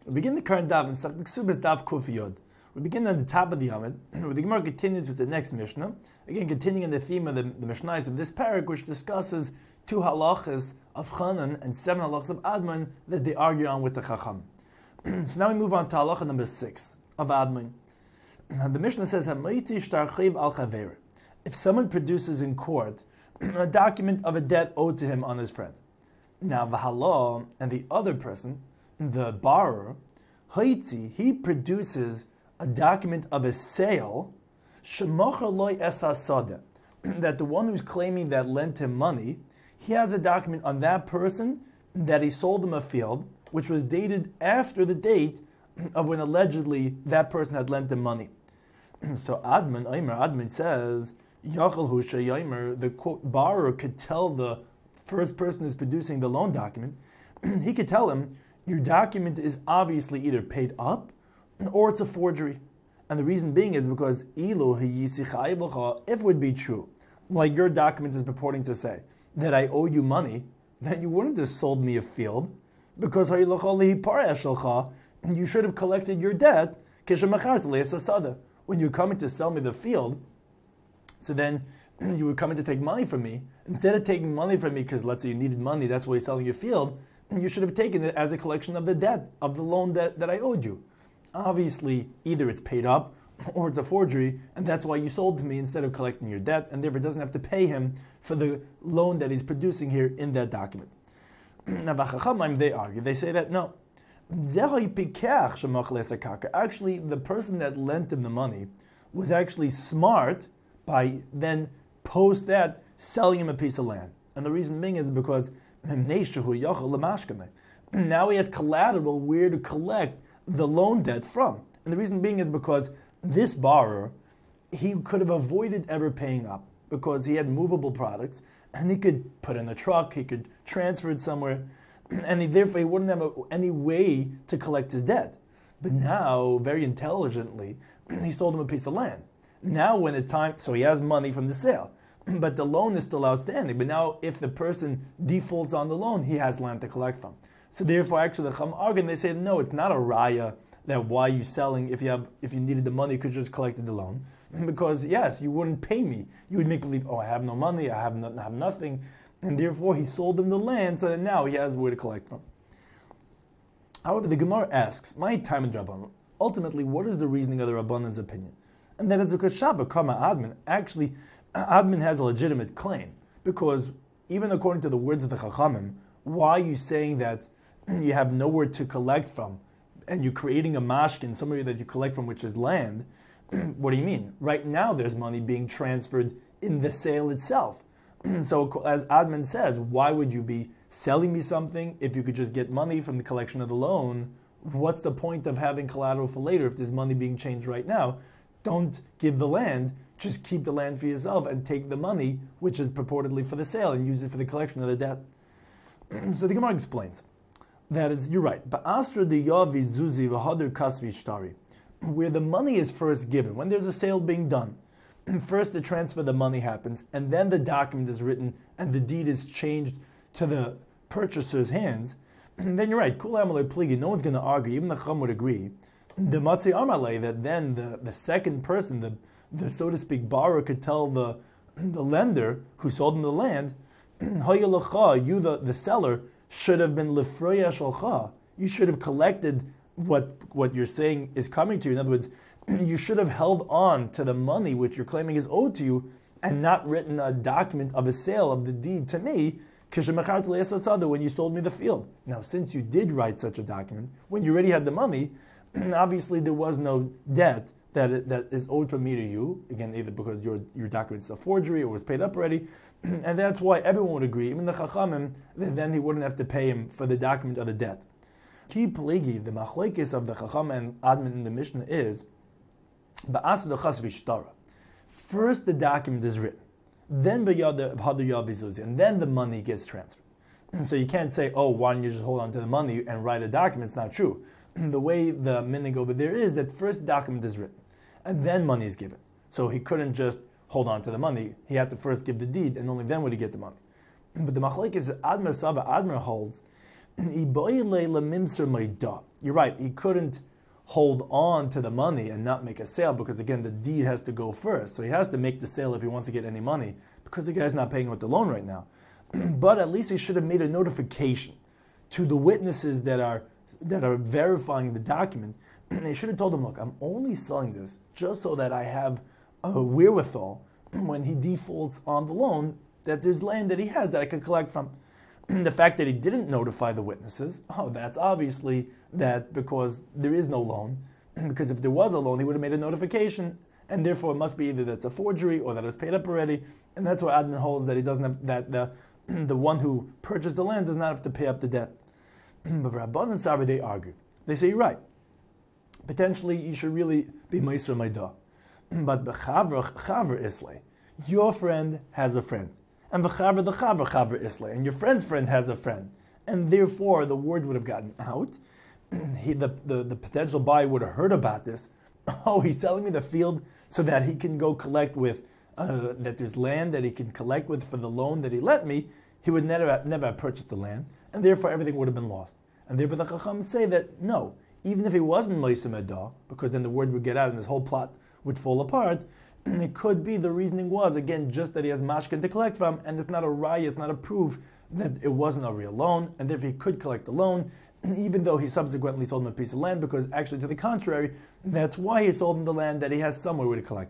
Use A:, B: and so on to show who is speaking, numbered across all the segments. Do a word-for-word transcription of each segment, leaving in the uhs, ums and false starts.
A: We begin the current daf in Masechet Ksubas daf Kuf Yod. We begin at the top of the Yamid, where the Gemara continues with the next Mishnah. Again, continuing the theme of the, the Mishnayos of this parak, which discusses two halachas of Chanan and seven halachas of Admon that they argue on with the Chacham. So now we move on to halacha number six of Admon. And the Mishnah says, "Hamaiti shtarchiv al chaver." If someone produces in court a document of a debt owed to him on his friend, now v'hala, and the other person, the borrower, haitzi, he produces a document of a sale, shemocher loy esasada, that the one who's claiming that lent him money, he has a document on that person that he sold him a field, which was dated after the date of when allegedly that person had lent him money. So Admon, Eimer, Admon says, Yachal Husha Yaimer, the quote, borrower could tell the first person who's producing the loan document, he could tell him, your document is obviously either paid up or it's a forgery. And the reason being is because if it would be true, like your document is purporting to say, that I owe you money, then you wouldn't have sold me a field, because you should have collected your debt when you're coming to sell me the field. So then you were coming to take money from me. Instead of taking money from me because let's say you needed money, that's why you're selling your field, you should have taken it as a collection of the debt, of the loan that, that I owed you. Obviously, either it's paid up or it's a forgery, and that's why you sold to me instead of collecting your debt, and therefore doesn't have to pay him for the loan that he's producing here in that document. Now, they argue, they say that no. Actually, the person that lent him the money was actually smart by then post that selling him a piece of land. And the reason being is because now he has collateral where to collect the loan debt from. And the reason being is because this borrower, he could have avoided ever paying up because he had movable products and he could put in a truck, he could transfer it somewhere, and he, therefore he wouldn't have a, any way to collect his debt. But now, very intelligently, he sold him a piece of land. Now when it's time, so he has money from the sale, but the loan is still outstanding. But now if the person defaults on the loan, he has land to collect from. So therefore, actually, the Chum argue, they say, no, it's not a raya that why you selling, if you have, if you needed the money, you could just collected the loan. Because yes, you wouldn't pay me. You would make believe, oh, I have no money, I have, no, I have nothing. And therefore, he sold him the land, so that now he has where to collect from. However, the Gemara asks, my time in Rabbanon, ultimately, what is the reasoning of the Rabbanon's opinion? And that is because Shabbat Kama Admin, actually, Admin has a legitimate claim. Because even according to the words of the Chachamim, why are you saying that you have nowhere to collect from, and you're creating a mashkin, somewhere that you collect from, which is land? What do you mean? Right now there's money being transferred in the sale itself. So as Admin says, why would you be selling me something if you could just get money from the collection of the loan? What's the point of having collateral for later if there's money being changed right now? Don't give the land, just keep the land for yourself and take the money, which is purportedly for the sale, and use it for the collection of the debt. So the Gemara explains, that is, you're right, Ba'asra de yavi zuzi v'hadur kasvi shtari, where the money is first given, when there's a sale being done, first the transfer of the money happens, and then the document is written, and the deed is changed to the purchaser's hands, and then you're right, kula amalei pligi, no one's going to argue, even the Chum would agree, the matzi amalei, that then the, the second person, the, the so to speak borrower, could tell the, the lender who sold him the land, you the, the seller should have been lefroya shalcha. You should have collected what what you're saying is coming to you. In other words, you should have held on to the money which you're claiming is owed to you, and not written a document of a sale of the deed to me, when you sold me the field. Now, since you did write such a document, when you already had the money, obviously there was no debt that that is owed from me to you. Again, either because your your document's a forgery or was paid up already. And that's why everyone would agree, even the Chachamim, that then he wouldn't have to pay him for the document of the debt. Ki plegi, the machlekes of the Chacham and Admin in the Mishnah is, ba'as the chasvi shtara. First the document is written, then the yada of hadu yavizuzi, and then the money gets transferred. So you can't say, oh, why don't you just hold on to the money and write a document? It's not true. The way the minig over there is that first document is written, and then money is given. So he couldn't just hold on to the money. He had to first give the deed, and only then would he get the money. But the machlek is Admir Saba Admir holds You're right, he couldn't hold on to the money and not make a sale because, again, the deed has to go first. So he has to make the sale if he wants to get any money because the guy's not paying with the loan right now. But at least he should have made a notification to the witnesses that are that are verifying the document. They should have told him, look, I'm only selling this just so that I have a wherewithal when he defaults on the loan, that there's land that he has that I could collect from. The fact that he didn't notify the witnesses, oh, that's obviously that because there is no loan. Because if there was a loan, he would have made a notification, and therefore it must be either that's a forgery or that it was paid up already. And that's why Admin holds that he doesn't have that the the one who purchased the land does not have to pay up the debt. But for Rabban and Sabri, they argue. They say, you're right. Potentially, you should really be Meiser Maidah. But B'chavra Chavra Islay, your friend has a friend. And B'chavra the Chavra Chavra Islay, and your friend's friend has a friend. And therefore, the word would have gotten out. He, the, the, the potential buyer would have heard about this. Oh, he's selling me the field so that he can go collect with, uh, that there's land that he can collect with for the loan that he let me. He would never, never have purchased the land, and therefore everything would have been lost. And therefore the Chacham say that, no, even if he wasn't Meiser Maidah, because then the word would get out and this whole plot would fall apart, it could be the reasoning was, again, just that he has mashkin to collect from, and it's not a raya, it's not a proof that it wasn't a real loan, and therefore he could collect the loan, even though he subsequently sold him a piece of land, because actually to the contrary, that's why he sold him the land, that he has somewhere where to collect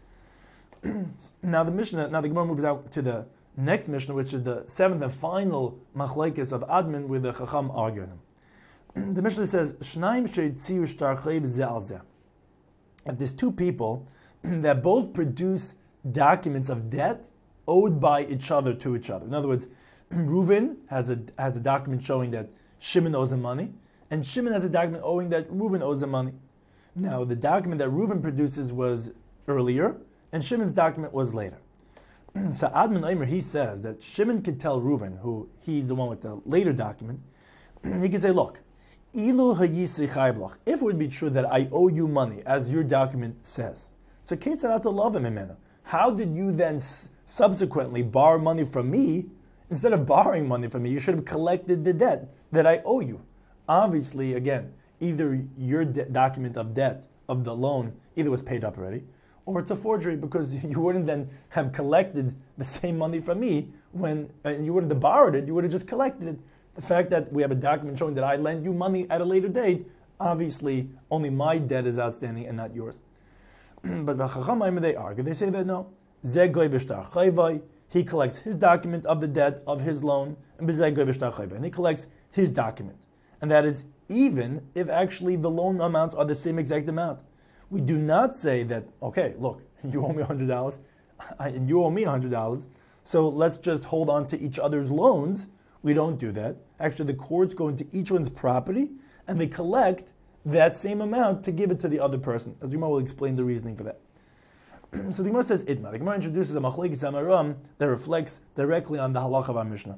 A: from. Now the Mishnah, now the Gemara moves out to the next Mishnah, which is the seventh and final machlekes of Admin, with the Chacham arguing. The Mishnah says, Shnaim sheitziu shtarchei ze al ze. If there's two people that both produce documents of debt owed by each other to each other. In other words, Reuven has a has a document showing that Shimon owes him money, and Shimon has a document owing that Reuven owes him money. Now, the document that Reuven produces was earlier, and Shimon's document was later. So Admin Omer, he says that Shimon could tell Reuven, who he's the one with the later document, he could say, look, Ilu hayisi chayblach, if it would be true that I owe you money, as your document says, so Ketzarata love him imena. How did you then s- subsequently borrow money from me? Instead of borrowing money from me, you should have collected the debt that I owe you. Obviously, again, either your de- document of debt, of the loan, either was paid up already, or it's a forgery because you wouldn't then have collected the same money from me when and you wouldn't have borrowed it, you would have just collected it. The fact that we have a document showing that I lend you money at a later date, obviously only my debt is outstanding and not yours. But the Chachamim, they argue, they say that no, Ze goy v'shtar chayvay, he collects his document of the debt of his loan, and Ze goy v'shtar chayvay, and he collects his document. And that is even if actually the loan amounts are the same exact amount. We do not say that, okay, look, you owe me one hundred dollars, and you owe me one hundred dollars, so let's just hold on to each other's loans. We don't do that. Actually, the courts go into each one's property, and they collect that same amount to give it to the other person. As the Gemara will explain the reasoning for that. So the Gemara says Itma. The Gemara introduces a machlekes amaram that reflects directly on the halacha of our Mishnah.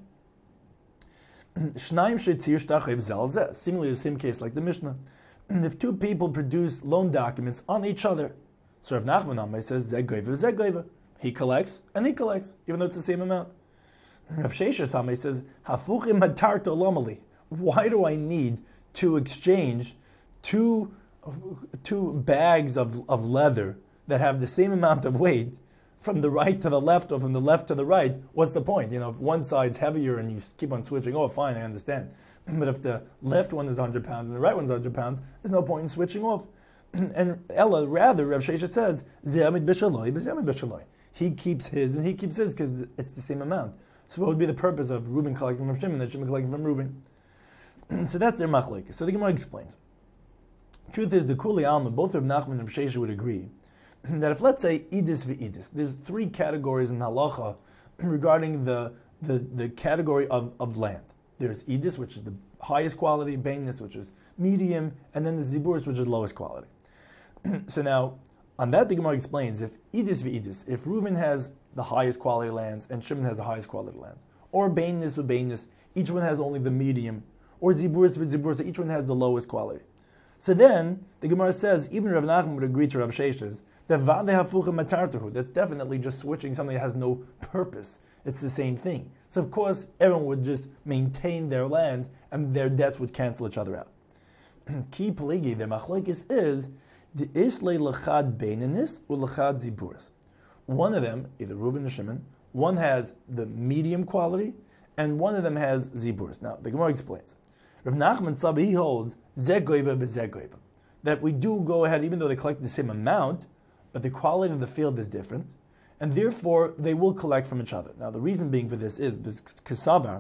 A: Shnaim shetzir shtachev zel zeh. Seemingly the same case like the Mishnah. If two people produce loan documents on each other, so Rav Nachman Amay says Zeh goiva Zeh goiva. He collects and he collects, even though it's the same amount. Rav Sheshes Amay says Hafuchim matar tolamali. Why do I need to exchange two two bags of, of leather that have the same amount of weight from the right to the left or from the left to the right? What's the point? You know, if one side's heavier and you keep on switching, oh, fine, I understand. But if the left one is one hundred pounds and the right one's one hundred pounds, there's no point in switching off. And Ella, rather, Rav Sheshet says, Ze'amid b'shaloi, b'ze'amid b'shaloi. He keeps his and he keeps his because it's the same amount. So what would be the purpose of Reuben collecting from Shimon and Shimon collecting from Reuben? So that's their machlekes. So the Gemara explains. Truth is, the Kuli Alma, both Rav Nachman and Rav Sheshet would agree that if, let's say, idis v'idis, there's three categories in halacha regarding the, the, the category of, of land. There's idis, which is the highest quality, bainis, which is medium, and then the ziburis, which is lowest quality. So now, on that the Gemara explains, if idis v'idis, if Reuven has the highest quality lands and Shimon has the highest quality lands, or bainis v'bainis, each one has only the medium, or ziburis v'ziburis, each one has the lowest quality. So then, the Gemara says, even Rav Nachman would agree to Rav Sheshes, that vade hafuchim matartahu, that's definitely just switching something that has no purpose. It's the same thing. So of course, everyone would just maintain their lands and their debts would cancel each other out. Key pelegi, the machlokes is the islay lechad beinanis or lechad ziburis. One of them, either Reuben or Shimon, one has the medium quality, and one of them has ziburis. Now, the Gemara explains. Rav Nachman Sabi, he holds zegoiva bezegoiva, that we do go ahead, even though they collect the same amount, but the quality of the field is different, and therefore they will collect from each other. Now, the reason being for this is because Kesavar,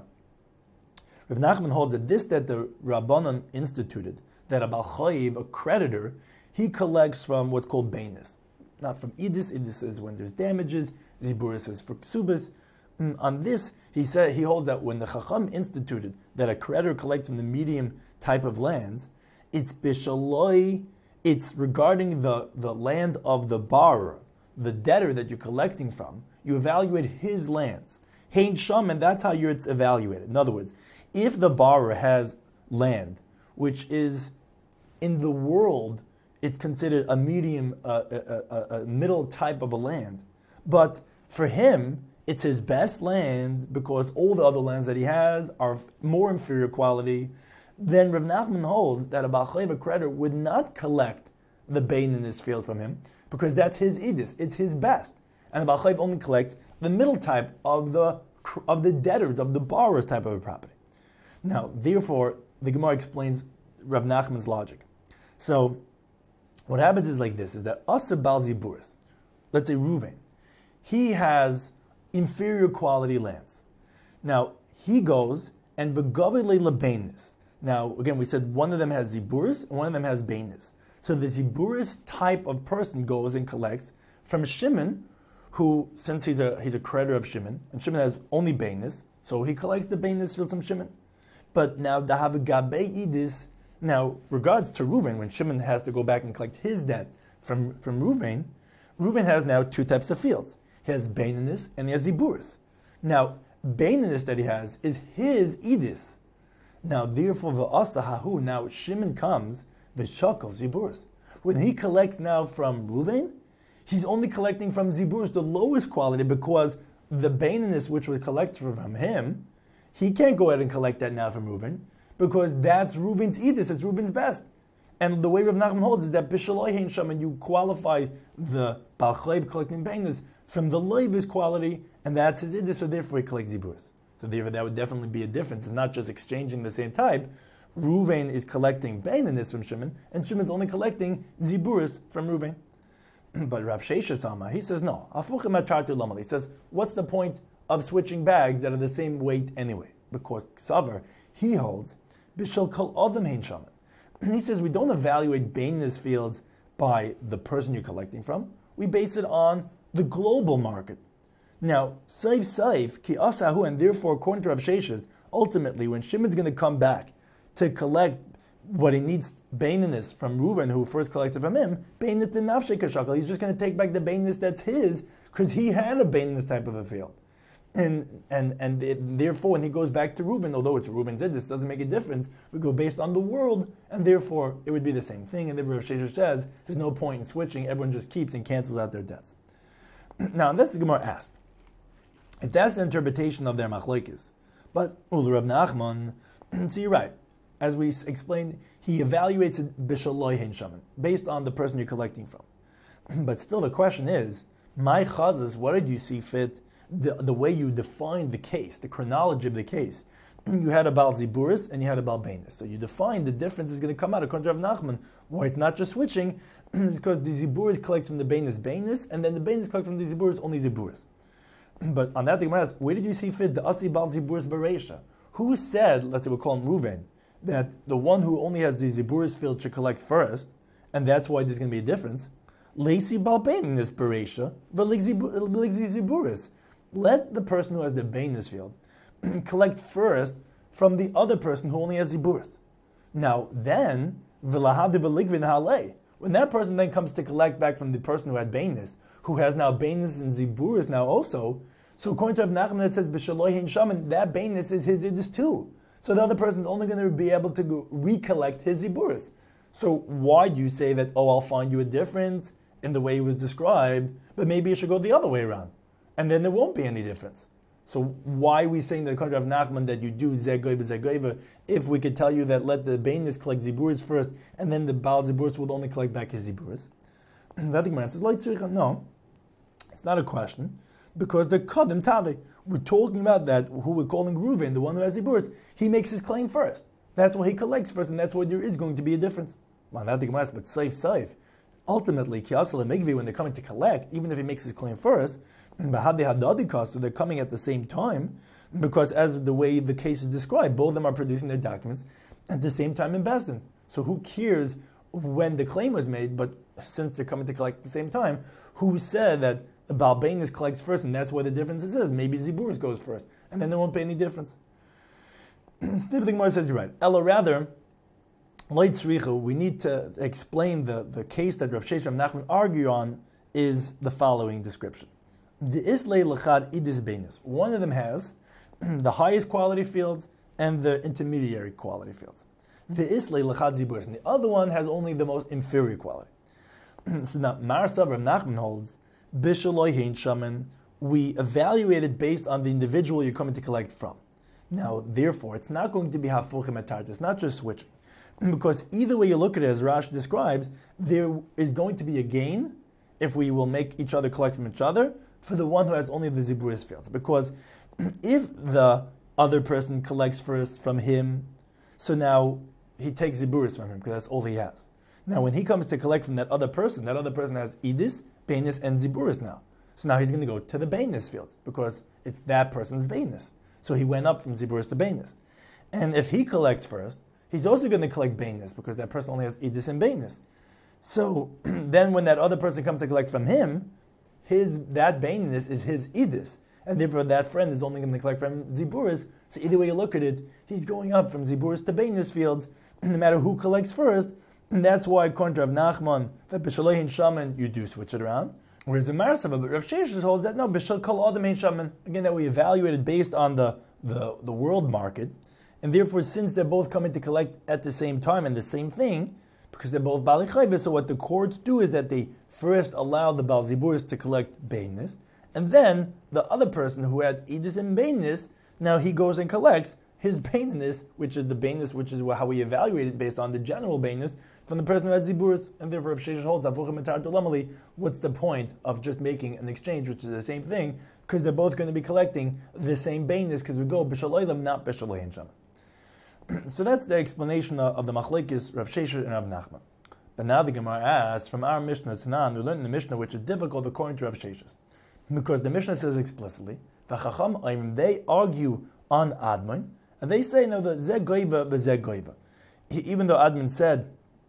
A: Rav Nachman holds that this that the Rabbanon instituted, that a balchayiv, a creditor, he collects from what's called bainis, not from idis. Idis is when there's damages. Ziburis is for ksubas. Mm, on this, he said he holds that when the Chacham instituted that a creditor collects from the medium type of lands, it's bishaloi. It's regarding the, the land of the borrower, the debtor that you're collecting from. You evaluate his lands. Hein sham, and that's how you're it's evaluated. In other words, if the borrower has land which is in the world, it's considered a medium, uh, a, a, a middle type of a land. But for him, it's his best land because all the other lands that he has are more inferior quality. Then Rav Nachman holds that a balchayiv, a creditor, would not collect the bain in this field from him because that's his idis, it's his best. And the balchayiv only collects the middle type of the of the debtors, of the borrowers type of a property. Now, therefore, the Gemara explains Rav Nachman's logic. So, what happens is like this, is that Asa Bal Ziburis, let's say Reuven, he has inferior quality lands. Now, he goes and v'gavei lebainis. Now, again, we said one of them has Ziburis and one of them has bainis. So the Ziburis type of person goes and collects from Shimon, who, since he's a he's a creditor of Shimon, and Shimon has only bainis, so he collects the bainis from Shimon. But now, dahav gabei idis, now, regards to Reuven, when Shimon has to go back and collect his debt from, from Reuven, Reuven has now two types of fields. He has Baininus and he has Ziburis. Now, Baininus that he has is his Idis. Now, therefore, v'asa hahu, now Shimon comes, the Shakal, Ziburis. When he collects now from Reuven, he's only collecting from Ziburis, the lowest quality, because the Baininus which was collected from him, he can't go ahead and collect that now from Reuven, because that's Reuven's idis, it's Reuven's best. And the way Rav Nachman holds is that Bishaloi Hein Sham, and you qualify the Balchayiv collecting bainis from the Levi's quality, and that's his idis, so therefore he collects Ziburis. So therefore that would definitely be a difference. It's not just exchanging the same type. Reuven is collecting bainis from Shimon, and Shimon's only collecting Ziburis from Reuven. But Rav Sheshes Sama, he says no. He says, what's the point of switching bags that are the same weight anyway? Because Ksavar, he holds, Bishal Kol Adam Hein Shaman. He says we don't evaluate bainis fields by the person you're collecting from. We base it on the global market. Now, Saif Saif, Ki Asahu, and therefore, according to Rav Sheshes, ultimately, when Shimon's going to come back to collect what he needs, bainis from Reuven, who first collected from him, bainis de nafshe kashakal, he's just going to take back the bainis that's his, because he had a bainis type of a field. And and and it, therefore, when he goes back to Reuben, although it's Reuben's idis, doesn't make a difference. We go based on the world, and therefore it would be the same thing. And then Rav Sheshes says there's no point in switching; everyone just keeps and cancels out their debts. Now, this the Gemara asked, if that's the interpretation of their machlokes, but Ul Rav Nachman, so you're right. As we explained, he evaluates it b'shaloi hein shaman, based on the person you're collecting from. But still, the question is, my chazas, what did you see fit? The, the way you defined the case, the chronology of the case. You had a Baal Ziburis and you had a Baal Bainis. So you define the difference is going to come out according to Rav Nachman. Why it's not just switching, is because the Ziburis collect from the Bainis Bainis, and then the Bainis collect from the Ziburis only Ziburis. But on that, the Gemara asks, where did you see fit the Asi Baal Ziburis Bereisha? Who said, let's say we'll call him Reuven, that the one who only has the Ziburis field should collect first, and that's why there's going to be a difference? Leisi Baal Bainis Bereisha, Veligzi Ziburis. Let the person who has the bainis field collect first from the other person who only has ziburis. Now, then, when that person then comes to collect back from the person who had bainis, who has now bainis and ziburis now also, so according to Rav Nachman that says b'shaloi hein shaman, that bainis is his idis too. So the other person is only going to be able to go recollect his ziburis. So why do you say that, oh, I'll find you a difference in the way it was described, but maybe it should go the other way around? And then there won't be any difference. So why are we saying that according to Rav Nachman that you do Zegoiva, Zegoiva, if we could tell you that let the Bainis collect Ziburis first, and then the Baal Ziburis will only collect back his Ziburis? That the Gemara says, no, it's not a question, because the Kodim Tavi, we're talking about that, who we're calling Reuven, the one who has Ziburis, he makes his claim first. That's why he collects first, and that's why there is going to be a difference. Well, not the Gemara, but safe, safe. Ultimately, Kiyasal and Migvi, when they're coming to collect, even if he makes his claim first, Bahadi Hadadi cost, they're coming at the same time, because as the way the case is described, both of them are producing their documents at the same time in Besdin. So who cares when the claim was made, but since they're coming to collect at the same time, who said that the Baal Bainis collects first, and that's where the difference is? Maybe Ziburis goes first, and then there won't be any difference. The Gemara says you're right. Ella rather, we need to explain the, the case that Rav Sheshes and Rav Nachman argue on is the following description. The Islay Lachad Idis Bainis. One of them has the highest quality fields and the intermediary quality fields. The Islay Lachad Ziburis. And the other one has only the most inferior quality. So now, Marsav Rav Nachman holds, Bishaloi Hein Shaman, we evaluate it based on the individual you're coming to collect from. Now, therefore, it's not going to be Hafuchim Atart. It's not just switching. Because either way you look at it, as Rashi describes, there is going to be a gain if we will make each other collect from each other for the one who has only the Ziburis fields. Because if the other person collects first from him, so now he takes Ziburis from him because that's all he has. Now when he comes to collect from that other person, that other person has Idis, Bainis, and Ziburis now. So now he's going to go to the Bainis fields because it's that person's Bainis. So he went up from Ziburis to Bainis. And if he collects first, he's also going to collect Bainis because that person only has Idis and Bainis. So then when that other person comes to collect from him, his that Bainis is his Idis. And therefore that friend is only going to collect from Ziburis. So either way you look at it, he's going up from Ziburis to Bainis fields, no matter who collects first. And that's why, according to Rav Nachman, that B'Shalei Hein Shaman, you do switch it around. Whereas in Marasava, but Rav Sheshes holds that no, B'Shal Kol Adam Hein Shaman, again, that we evaluated based on the, the, the world market. And therefore, since they're both coming to collect at the same time and the same thing, because they're both Bali Chayvah, so what the courts do is that they first allow the Baal Ziburis to collect Bainis, and then the other person who had Idis and Bainis, now he goes and collects his Bainis, which is the Bainis, which is how we evaluate it based on the general Bainis, from the person who had Ziburis. And therefore, if Sheshes holds, what's the point of just making an exchange, which is the same thing, because they're both going to be collecting the same Bainis, because we go B'Shalaylam, not B'Shalay Hein Shaman. So that's the explanation of, of the Machlekes, Rav Sheshes and Rav Nachman. But now the Gemara asks, from our Mishnah Tanan, we learned in the Mishnah, which is difficult according to Rav Sheshes. Because the Mishnah says explicitly, they argue on Admon, and they say, no, the Zeg Goiva, the Zeg Goiva. Even though Admon said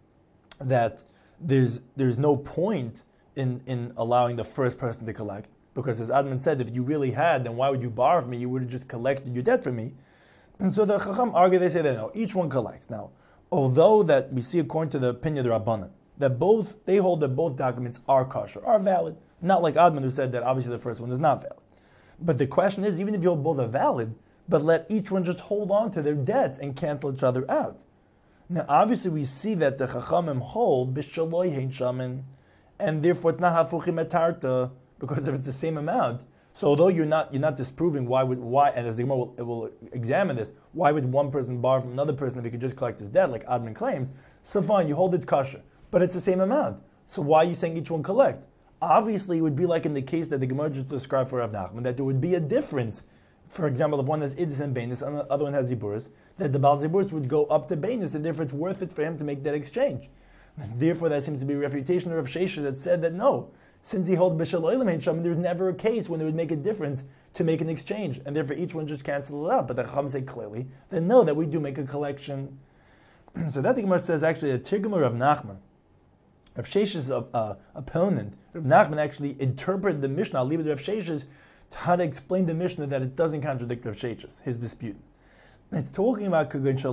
A: that there's there's no point in, in allowing the first person to collect, because as Admon said, if you really had, then why would you borrow from me? You would have just collected your debt from me. And so the Chacham argue, they say that no, each one collects. Now, although that we see according to the opinion of the Rabbanan, that both, they hold that both documents are kosher, are valid. Not like Admon who said that obviously the first one is not valid. But the question is, even if you hold both are valid, but let each one just hold on to their debts and cancel each other out. Now, obviously we see that the Chachamim hold B'Shaloi Hein Shaman, and therefore it's not Hafuchim Etarta, because if it's the same amount. So although you're not you're not disproving why would why and as the Gemara will, will examine this, why would one person borrow from another person if he could just collect his debt, like Admon claims? So fine, you hold it kosher, but it's the same amount. So why are you saying each one collect? Obviously, it would be like in the case that the Gemara just described for Rav Nachman, that there would be a difference. For example, if one has Idis and Bainis and the other one has Ziburis, that the Baal Ziburis would go up to Bainis, and therefore it's worth it for him to make that exchange. Therefore, that seems to be a refutation of Rav Sheshes that said that no, since he holds B'Shaloi Hein Shaman, there's never a case when it would make a difference to make an exchange, and therefore each one just cancels it out. But the Chacham say clearly, then no, that we do make a collection. So that the Gemara says actually a Tirgum of Nachman, Rav Sheshes' uh, uh, opponent, Rav Nachman actually interpreted the Mishnah. I'll leave it to Rav Sheshes to how to explain the Mishnah that it doesn't contradict Rav Sheshes, his dispute. It's talking about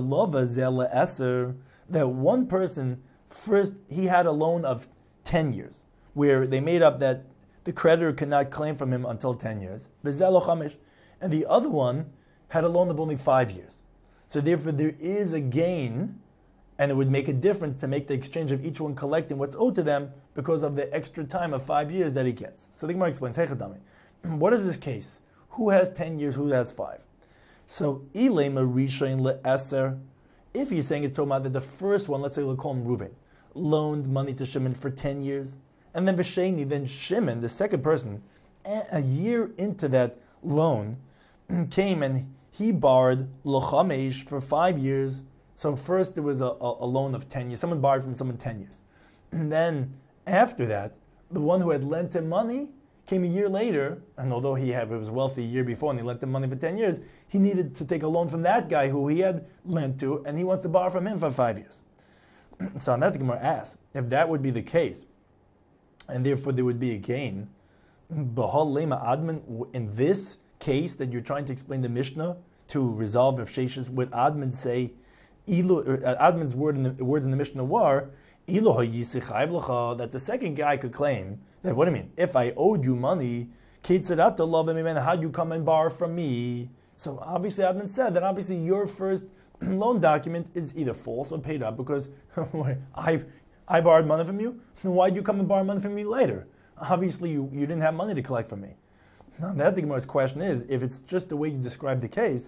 A: that one person, first, he had a loan of ten years, where they made up that the creditor could not claim from him until ten years. And the other one had a loan of only five years. So therefore there is a gain, and it would make a difference to make the exchange of each one collecting what's owed to them because of the extra time of five years that he gets. So the Gemara explains, what is this case? who has ten years, who has five. So, Ilema Rishon le'eser, if he's saying it's talking about that the first one, let's say we'll call him Reuven, loaned money to Shimon for ten years, and then V'sheni, then Shimon, the second person, a year into that loan, came and he borrowed L'chamesh for five years. So first there was a, a, a loan of ten years. Someone borrowed from someone ten years. And then after that, the one who had lent him money came a year later, and although he had, was wealthy a year before and he lent him money for ten years, he needed to take a loan from that guy who he had lent to, and he wants to borrow from him for five years. So on that, the Gemara asks, if that would be the case, and therefore there would be a gain, B'hal Lema Admin, in this case that you're trying to explain the Mishnah to resolve if Sheshes, would Admin say, Ilu, Admin's word in the, words in the Mishnah were, that the second guy could claim that, what do you mean? If I owed you money, how'd you come and borrow from me? So obviously Admin said that obviously your first loan document is either false or paid up because I I borrowed money from you. So why'd you come and borrow money from me later? Obviously you, you didn't have money to collect from me. Now that the Gemara's question is, if it's just the way you describe the case,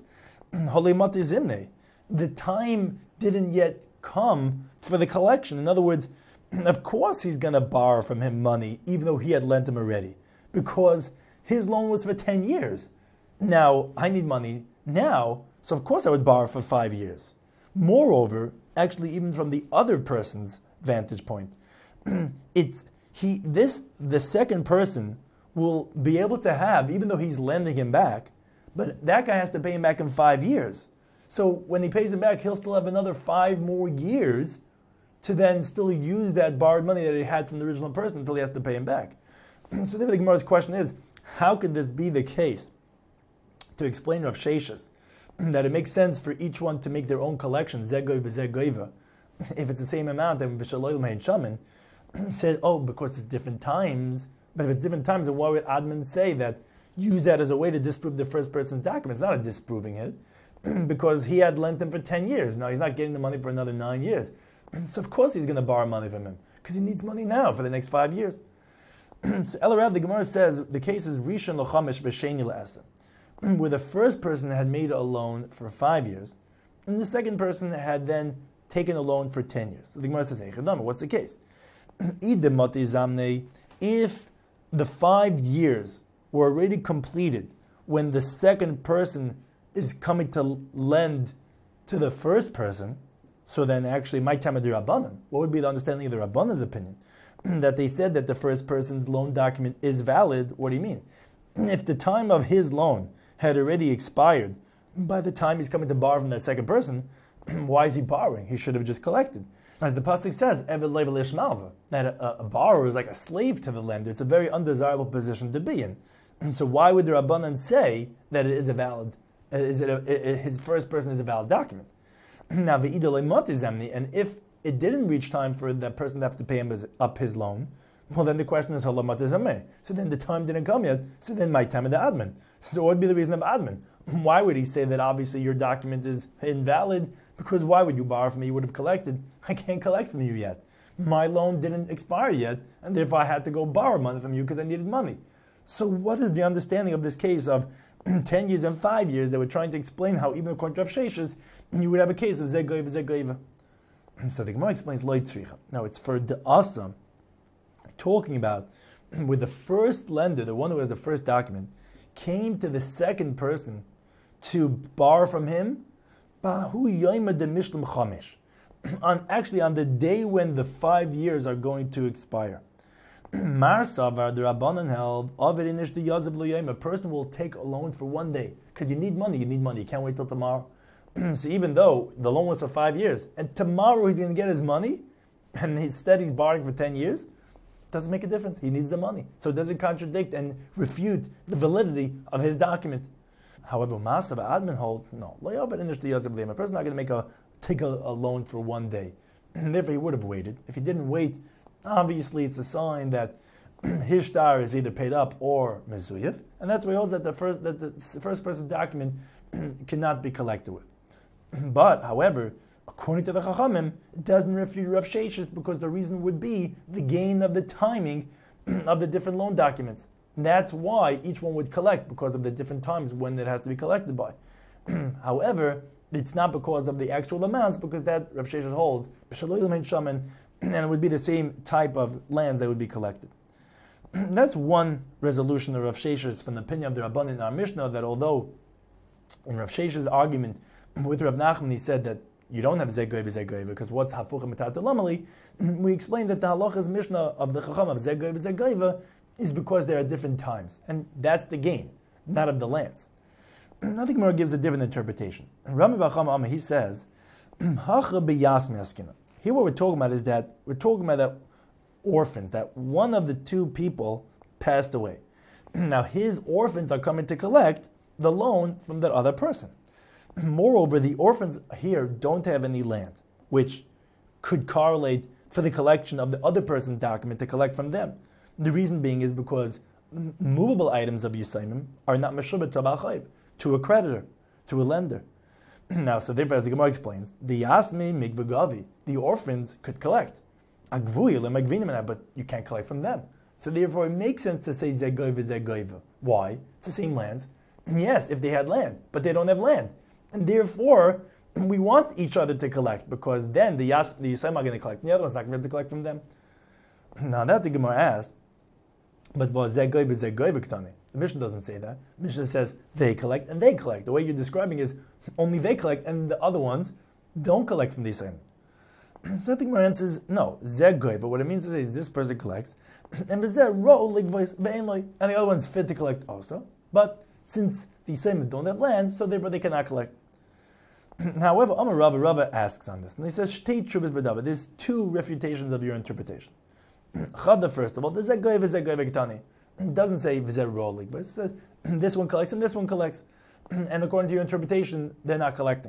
A: the time didn't yet come for the collection. In other words, of course he's going to borrow from him money, even though he had lent him already, because his loan was for ten years. Now, I need money now, so of course I would borrow for five years. Moreover, actually, even from the other person's vantage point, it's he. This the second person will be able to have, even though he's lending him back, but that guy has to pay him back in five years. So when he pays him back, he'll still have another five more years to then still use that borrowed money that he had from the original person until he has to pay him back. So then the Gemara's question is, how could this be the case? To explain Rav Sheshes, that it makes sense for each one to make their own collection, Zegoy v'Zegoyva, if it's the same amount, then B'Shaloy L'Mein Shaman, says, oh, because it's different times, but if it's different times, then why would Admin say that, use that as a way to disprove the first person's document? It's not a disproving it, because he had lent him for ten years. Now he's not getting the money for another nine years. So of course he's going to borrow money from him, because he needs money now for the next five years. So Elarav, the Gemara says, the case is Rishon L'Chamesh V'Sheni L'Asa, where the first person had made a loan for five years, and the second person had then taken a loan for ten years. So the Gemara says, hey, what's the case? If the five years were already completed when the second person is coming to lend to the first person, so then actually, my time of the Rabbanan, what would be the understanding of the Rabbanan's opinion? That they said that the first person's loan document is valid. What do you mean? If the time of his loan had already expired, by the time he's coming to borrow from that second person, why is he borrowing? He should have just collected. As the pasuk says, Eved Leiv Lishmalva, that a, a borrower is like a slave to the lender. It's a very undesirable position to be in. So why would the Rabbanan say that it is a valid, is it a, it, his first person is a valid document? Now, and if it didn't reach time for that person to have to pay him his, up his loan, well, then the question is, so then the time didn't come yet, so then my time of the admin. So what would be the reason of admin? Why would he say that obviously your document is invalid? Because why would you borrow from me? You would have collected. I can't collect from you yet. My loan didn't expire yet, and therefore I had to go borrow money from you because I needed money. So what is the understanding of this case of ten years and five years that we're trying to explain how even according to Rav Sheshes, you would have a case of Zegoiva, Zegoiva. So the Gemara explains Lo Tzricha. Now it's for the Asa, talking about with the first lender, the one who has the first document, came to the second person to borrow from him, on actually on the day when the five years are going to expire. Mar Savar, the Rabbanan held, a person will take a loan for one day. Because you need money, you need money, you can't wait till tomorrow. So even though the loan was for five years, and tomorrow he's going to get his money, and instead he's borrowing for ten years, doesn't make a difference. He needs the money. So it doesn't contradict and refute the validity of his document. However, Masav Admin hold, no. A person's not going to make a take a, a loan for one day. And therefore he would have waited. If he didn't wait, obviously it's a sign that his star is either paid up or mezuyev, and that's why he holds that the first that the first person's document cannot be collected with. But, however, according to the Chachamim, it doesn't refute Rav Sheshes because the reason would be the gain of the timing of the different loan documents. That's why each one would collect, because of the different times when it has to be collected by. However, it's not because of the actual amounts, because that Rav Sheshes holds, and it would be the same type of lands that would be collected. That's one resolution of Rav Sheshes from the opinion of the Rabbanan in our Mishnah, that although in Rav Sheshes' argument with Rav Nachman he said that you don't have Zegoiv Zegoiv, because what's Hafuchim Etat Lamali, we explained that the halachas Mishnah of the Chacham of Zegoiv Zegoiv is because there are different times, and that's the gain, not of the lands. I think Gemara gives a different interpretation. Rami Bacham Amma, he says, Hacha b'yasmi askina. Here what we're talking about is that we're talking about that orphans, that one of the two people passed away. Now his orphans are coming to collect the loan from that other person. Moreover, the orphans here don't have any land, which could correlate for the collection of the other person's document to collect from them. The reason being is because movable items of Yisayimim are not meshubet to Baal Chayv, to a creditor, to a lender. Now, so therefore, as the Gemara explains, the Yasmi Mikvagavi, the orphans could collect. But you can't collect from them. So therefore, it makes sense to say Zegoiva Zegoiva. Why? It's the same lands. Yes, if they had land, but they don't have land. And therefore, we want each other to collect, because then the Yas, the Yisayim are going to collect, and the other one's not going to collect from them. Now that the Gemara asked, but was Zegoiva Zegoiva Ktani? The Mishnah doesn't say that. The Mishnah says they collect and they collect. The way you're describing is only they collect and the other ones don't collect from the Yisayim. So I think my answer is no, Zegoiva. But what it means to say is this person collects, and the other one's fit to collect also. But since the Yisayim don't have land, so therefore they cannot collect. However, Amar Rava Rava asks on this, and he says, Shtei Tshuvas B'Dava. There's two refutations of your interpretation. Chada, first of all, the Zegoiva Zegoiva Ktani. It doesn't say V'zer Rolig, but it says this one collects and this one collects. And according to your interpretation, they're not collecting.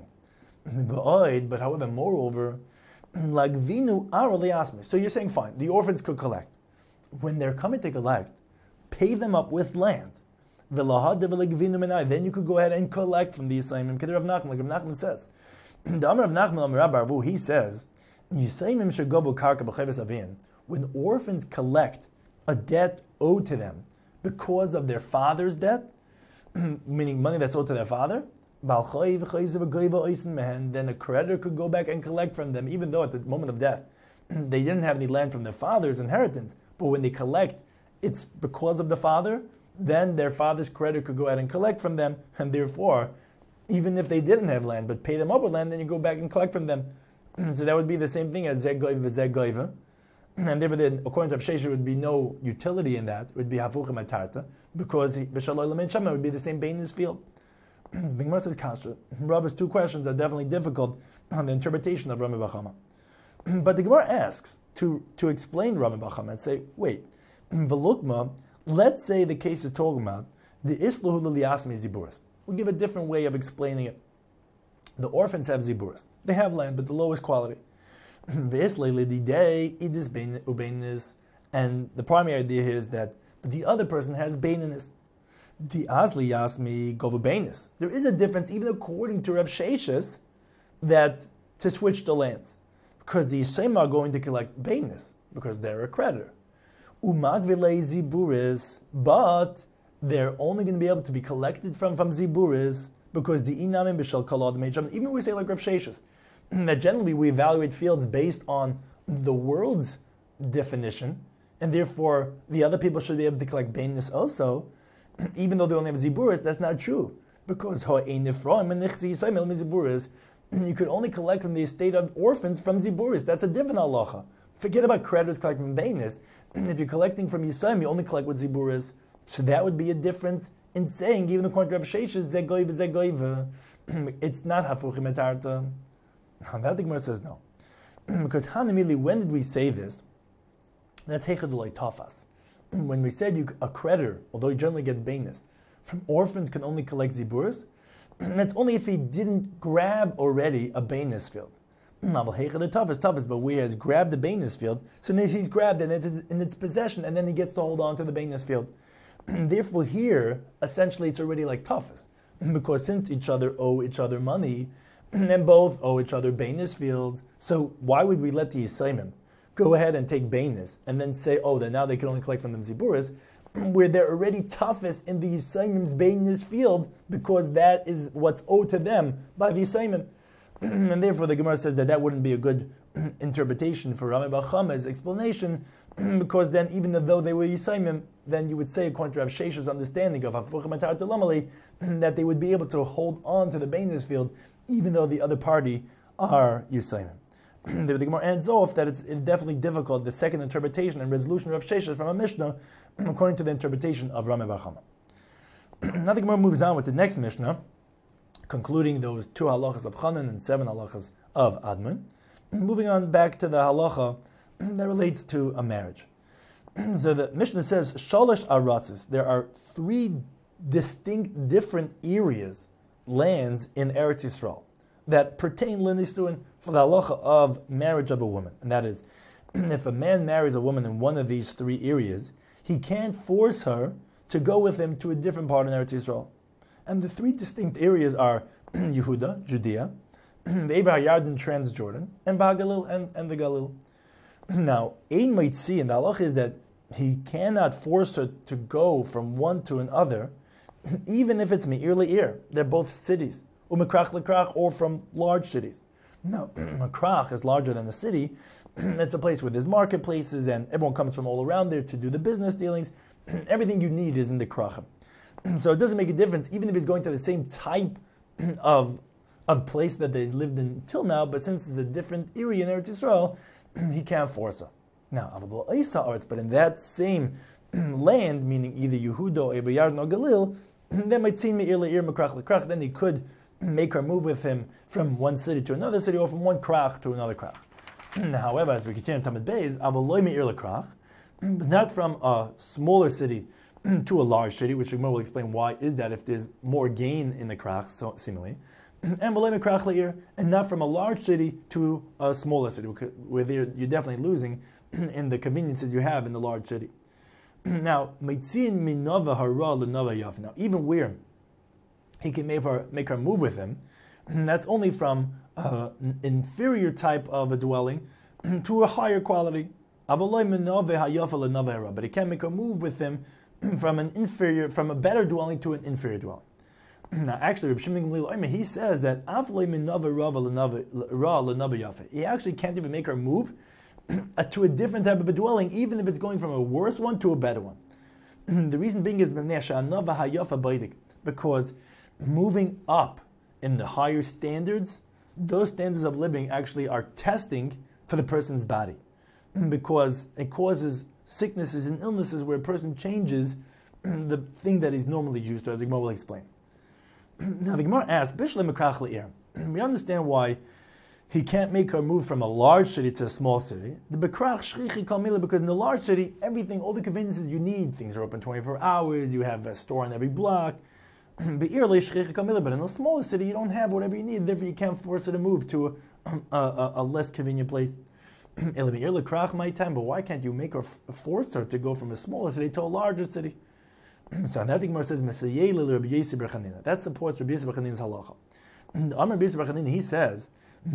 A: But however, moreover, like Vinu Arali Asmi. So you're saying, fine, the orphans could collect. When they're coming to collect, pay them up with land. Then you could go ahead and collect from the Yisayimim. Kedar Rav Nachman, like Rav Nachman says. The Amar Rav Nachman, Amar Rabbi Arvu, he says, Yisayimim shegobu karka b'cheves avim. When orphans collect a debt owed to them because of their father's debt, meaning money that's owed to their father, then a creditor could go back and collect from them, even though at the moment of death they didn't have any land from their father's inheritance. But when they collect, it's because of the father, then their father's creditor could go ahead and collect from them, and therefore, even if they didn't have land, but pay them up with land, then you go back and collect from them. So that would be the same thing as Zegoiva Zegoiva. And therefore, then, according to Rav Sheshes, there would be no utility in that. It would be hafuchim atarta, because b'shaloi l'mein shama would be the same bein in his field. The Gemara says kasha. Rava's two questions are definitely difficult on the interpretation of Rami Bachama. But the Gemara asks to, to explain Rami Bachama and say, wait, v'lukma, let's say the case is talking about the islahu l'liasmi ziburas. We'll give a different way of explaining it. The orphans have ziburas. They have land, but the lowest quality. And the primary idea here is that the other person has baininess. The asli yasmi govu bainis. There is a difference, even according to Rav Sheshes, that to switch the lands, because the Yisayim are going to collect bainis because they're a creditor. Umag v'lei ziburis, but they're only going to be able to be collected from from ziburis because the inamim b'shal kalad meijam. Even we say like Rav Sheshes, that generally we evaluate fields based on the world's definition, and therefore the other people should be able to collect bainis also, even though they only have ziburis. That's not true, because you could only collect from the estate of orphans from ziburis. That's a different halacha. Forget about creditors collecting from bainis. If you're collecting from Yisayim, you only collect with ziburis. So that would be a difference in saying, even according to Rav Sheshes, zegoiva zegoiva, it's not hafuchim etarta. That the Gemara says no. Because Hanamili, when did we say this? That's Hechadulai Tafas. When we said you, a creditor, although he generally gets bainis, from orphans can only collect ziburis, that's only if he didn't grab already a bainis field. Hechad Tafas, Tafas, but where he has grabbed the bainis field, so then he's grabbed and it's in its possession, and then he gets to hold on to the bainis field. Therefore here, essentially it's already like Tafas, because since each other owe each other money, and both owe each other bainis fields. So why would we let the Yisayimim go ahead and take bainis and then say, oh, then now they can only collect from them ziburis? where they're already toughest in the Yisayim's Bein's field, because that is what's owed to them by the Yisayim. And therefore the Gemara says that that wouldn't be a good interpretation for Rami Bar Chama's explanation, because then even though they were Yisayim, then you would say, according to Rav Shesha's understanding of Hafuchim Atarat Lamali, that they would be able to hold on to the Bein's field even though the other party are Yisayim. The Gemara ends off that it's definitely difficult, the second interpretation and resolution of Rav Shesha from a Mishnah, according to the interpretation of Rami Bar Chama. Now the Gemara moves on with the next Mishnah, concluding those two halachas of Chanan and seven halachas of Admon. Moving on back to the halacha that relates to a marriage. So the Mishnah says, Shalosh Aratzis, there are three distinct different areas, lands in Eretz Yisrael, that pertain l'nisuin for the halacha of marriage of a woman. And that is, if a man marries a woman in one of these three areas, he can't force her to go with him to a different part in Eretz Yisrael. And the three distinct areas are Yehuda, Judea, the Eber HaYarden, Transjordan, and Bagalil, and, and the Galil. Now, Ein Maitzi, and the halacha is that he cannot force her to go from one to another, even if it's Me'ir Le'ir. They're both cities, Umekrach Lekrach, or from large cities. Now, Mekrach is larger than the city. It's a place where there's marketplaces, and everyone comes from all around there to do the business dealings. Everything you need is in the Krachim. So it doesn't make a difference, even if he's going to the same type of of place that they lived in till now, but since it's a different area in Eretz Yisrael, he can't force her. Now, but in that same land, meaning either Yehuda, Eber Yarden, or Galil, that might seem Me'ir Le'ir, Mekrach Lekrach, then he could make her move with him from one city to another city, or from one krach to another krach. However, as we continue in Tamid Beis, Avaloi Me'ir Lekrach, not from a smaller city to a large city, which Gemara will explain why is that if there's more gain in the krach, so seemingly, and Avaloi Mekrach Le'ir, and not from a large city to a smaller city, where you're definitely losing in the conveniences you have in the large city. Now, Meitzin Minova Hara Lenova Yaf. Now, even where he can make her make her move with him, that's only from uh, an inferior type of a dwelling to a higher quality. But he can't make her move with him from an inferior, from a better dwelling to an inferior dwelling. Now, actually, Reb Shimon Gamliel, he says that he actually can't even make her move to a different type of a dwelling, even if it's going from a worse one to a better one. The reason being is because moving up in the higher standards, those standards of living actually are testing for the person's body, because it causes sicknesses and illnesses where a person changes the thing that he's normally used to, as the Gemara will explain. Now the Gemara asks, Bishlem Mekrach Le'ir. We understand why he can't make her move from a large city to a small city. The Bekrach Shrichi Kalmila, because in the large city, everything, all the conveniences you need, things are open twenty-four hours, you have a store on every block. But in a smaller city, you don't have whatever you need, therefore you can't force her to move to a, a, a less convenient place. But why can't you make her force her to go from a smaller city to a larger city? So that Gemara says, that supports Rabbi Yossi bar Chanina's halacha. Amar Rabbi Yossi bar Chanina, he says,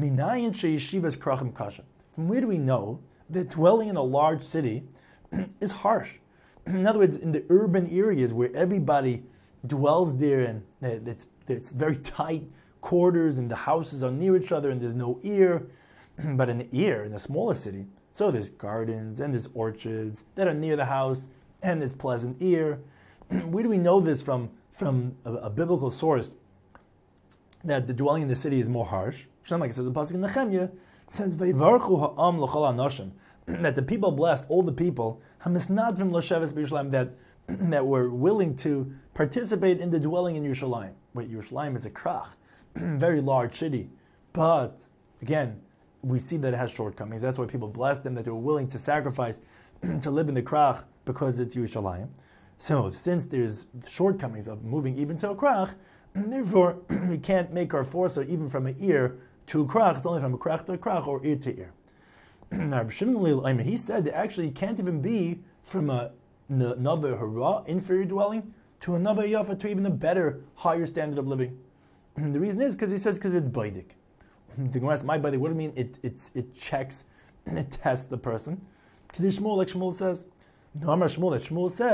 A: from where do we know that dwelling in a large city is harsh? In other words, in the urban areas where everybody dwells there and it's, it's very tight quarters and the houses are near each other and there's no ear. But in the ear, in a smaller city, so there's gardens and there's orchards that are near the house and there's pleasant ear. Where do we know this from, from a, a biblical source, that the dwelling in the city is more harsh? Like it says in Pasuk in Nehemiah, it says, Vayvarchu ha'am l'chol ha'anoshim, that the people blessed, all the people, hamisnadvim l'sheves b'Yerushalayim, that that were willing to participate in the dwelling in Yerushalayim. Wait, Yerushalayim is a krach, very large city. But, again, we see that it has shortcomings. That's why people blessed them, that they were willing to sacrifice to live in the krach because it's Yerushalayim. So, since there's shortcomings of moving even to a krach, therefore, we can't make our force or even from an ear to a krach. It's only from a krach to a krach or ear to ear. Now, he said that actually it can't even be from a another hara, inferior dwelling, to another yafa, to even a better, higher standard of living. The reason is because he says because it's baidik. The Gemara asks, my baidik, what do you mean it it's, it checks and it tests the person? K'di Shmuel, like Shmuel says. No, Amar Shmuel, that Shmuel said,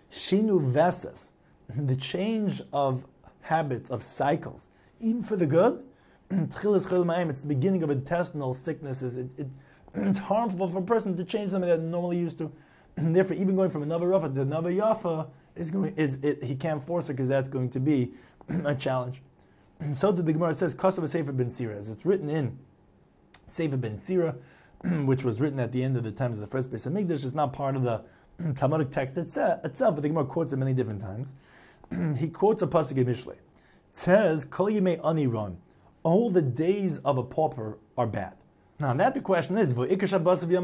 A: Shinu Vesas, the change of habits, of cycles, even for the good, it's the beginning of intestinal sicknesses. It, it, it's harmful for a person to change something that normally used to. And therefore, even going from another Rafa to another Yafa is going is it, he can't force it because that's going to be a challenge. So the Gemara says, "Kasav Sefer Ben Sira," as it's written in Sefer Ben Sira, which was written at the end of the times of the first Beis Hamikdash. It's not part of the Talmudic text itself, but the Gemara quotes it many different times. He quotes a pasuk in Mishlei. It says, "Kol yimei ani ron." All the days of a pauper are bad. Now, that the question is, but there's